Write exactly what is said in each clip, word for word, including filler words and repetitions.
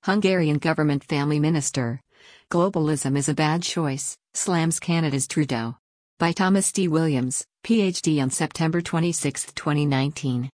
Hungarian government family minister. Globalism is a bad choice, slams Canada's Trudeau. By Thomas D. Williams, P H D on September twenty-sixth, twenty nineteen.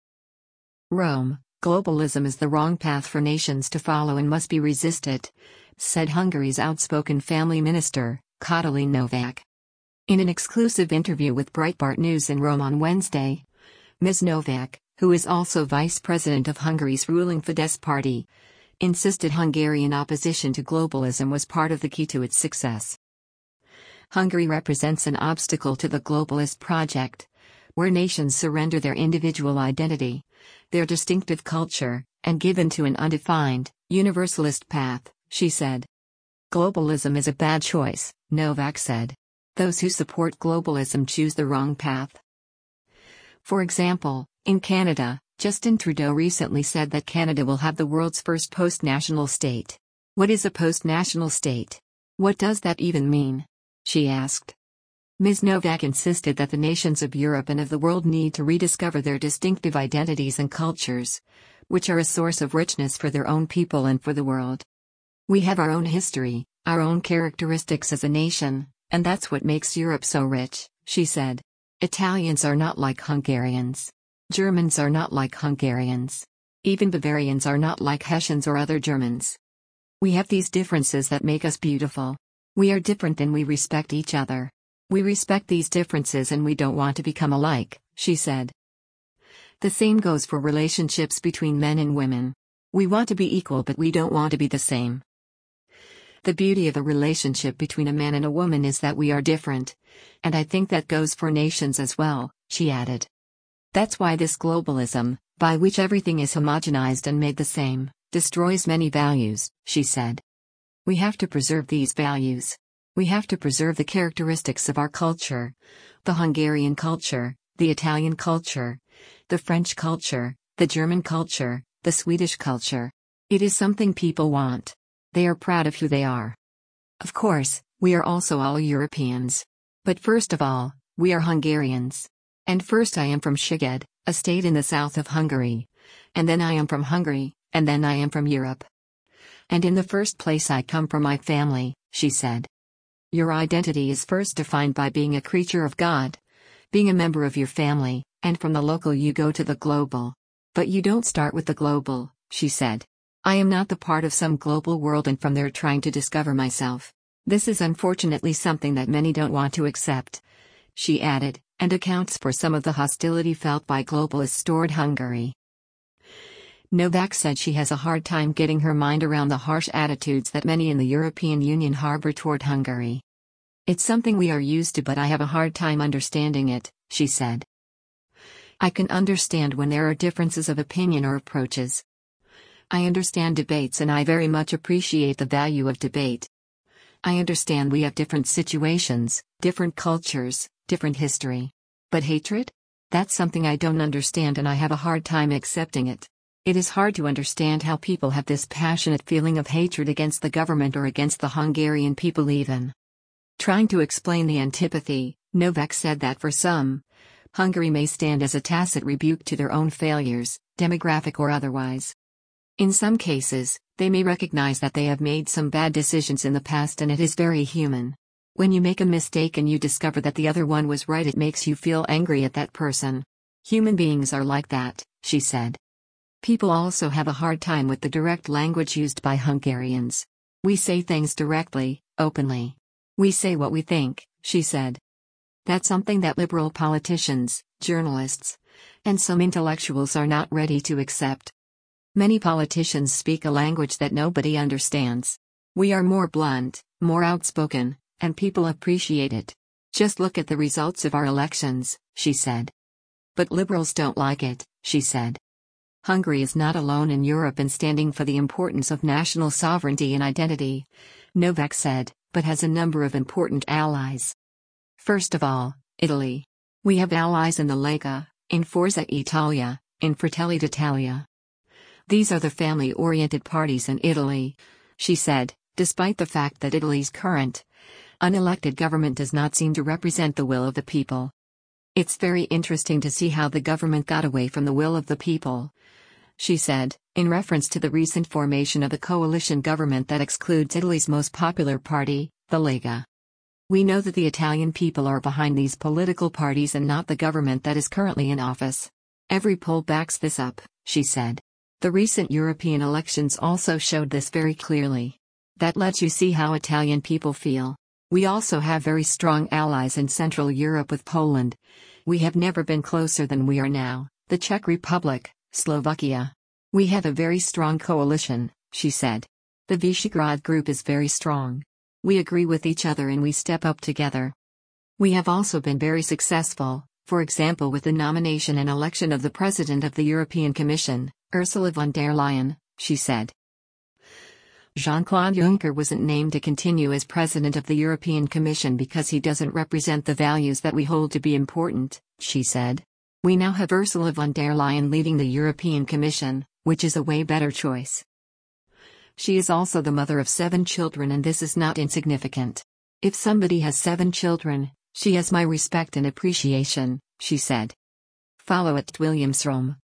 Rome, globalism is the wrong path for nations to follow and must be resisted, said Hungary's outspoken family minister, Katalin Novak. In an exclusive interview with Breitbart News in Rome on Wednesday, Miz Novak, who is also vice president of Hungary's ruling Fidesz party, insisted Hungarian opposition to globalism was part of the key to its success. Hungary represents an obstacle to the globalist project, where nations surrender their individual identity, their distinctive culture, and give in to an undefined, universalist path, she said. Globalism is a bad choice, Novak said. Those who support globalism choose the wrong path. For example, in Canada, Justin Trudeau recently said that Canada will have the world's first post-national state. What is a post-national state? What does that even mean? She asked. Miz Novak insisted that the nations of Europe and of the world need to rediscover their distinctive identities and cultures, which are a source of richness for their own people and for the world. We have our own history, our own characteristics as a nation, and that's what makes Europe so rich, she said. Italians are not like Hungarians. Germans are not like Hungarians. Even Bavarians are not like Hessians or other Germans. We have these differences that make us beautiful. We are different and we respect each other. We respect these differences and we don't want to become alike, she said. The same goes for relationships between men and women. We want to be equal but we don't want to be the same. The beauty of a relationship between a man and a woman is that we are different, and I think that goes for nations as well, she added. That's why this globalism, by which everything is homogenized and made the same, destroys many values, she said. We have to preserve these values. We have to preserve the characteristics of our culture, the Hungarian culture, the Italian culture, the French culture, the German culture, the Swedish culture. It is something people want. They are proud of who they are. Of course, we are also all Europeans. But first of all, we are Hungarians. And first I am from Szeged, a state in the south of Hungary. And then I am from Hungary, and then I am from Europe. And in the first place I come from my family, she said. Your identity is first defined by being a creature of God, being a member of your family, and from the local you go to the global. But you don't start with the global, she said. I am not the part of some global world and from there trying to discover myself. This is unfortunately something that many don't want to accept, she added, and accounts for some of the hostility felt by globalists toward Hungary. Novak said she has a hard time getting her mind around the harsh attitudes that many in the European Union harbor toward Hungary. It's something we are used to but I have a hard time understanding it, she said. I can understand when there are differences of opinion or approaches. I understand debates and I very much appreciate the value of debate. I understand we have different situations, different cultures, different history. But hatred? That's something I don't understand and I have a hard time accepting it. It is hard to understand how people have this passionate feeling of hatred against the government or against the Hungarian people even. Trying to explain the antipathy, Novak said that for some, Hungary may stand as a tacit rebuke to their own failures, demographic or otherwise. In some cases, they may recognize that they have made some bad decisions in the past and it is very human. When you make a mistake and you discover that the other one was right, it makes you feel angry at that person. Human beings are like that, she said. People also have a hard time with the direct language used by Hungarians. We say things directly, openly. We say what we think, she said. That's something that liberal politicians, journalists, and some intellectuals are not ready to accept. Many politicians speak a language that nobody understands. We are more blunt, more outspoken, and people appreciate it. Just look at the results of our elections, she said. But liberals don't like it, she said. Hungary is not alone in Europe in standing for the importance of national sovereignty and identity, Novak said, but has a number of important allies. First of all, Italy. We have allies in the Lega, in Forza Italia, in Fratelli d'Italia. These are the family-oriented parties in Italy, she said, despite the fact that Italy's current, unelected government does not seem to represent the will of the people. It's very interesting to see how the government got away from the will of the people. she said, in reference to the recent formation of a coalition government that excludes Italy's most popular party, the Lega. We know that the Italian people are behind these political parties and not the government that is currently in office. Every poll backs this up, she said. The recent European elections also showed this very clearly. That lets you see how Italian people feel. We also have very strong allies in Central Europe with Poland. We have never been closer than we are now, the Czech Republic, Slovakia. We have a very strong coalition, she said. The Visegrad Group is very strong. We agree with each other and we step up together. We have also been very successful, for example with the nomination and election of the President of the European Commission, Ursula von der Leyen, she said. Jean-Claude Juncker wasn't named to continue as President of the European Commission because he doesn't represent the values that we hold to be important, she said. We now have Ursula von der Leyen leading the European Commission, which is a way better choice. She is also the mother of seven children and this is not insignificant. If somebody has seven children, she has my respect and appreciation, she said. Follow at Williams Rome.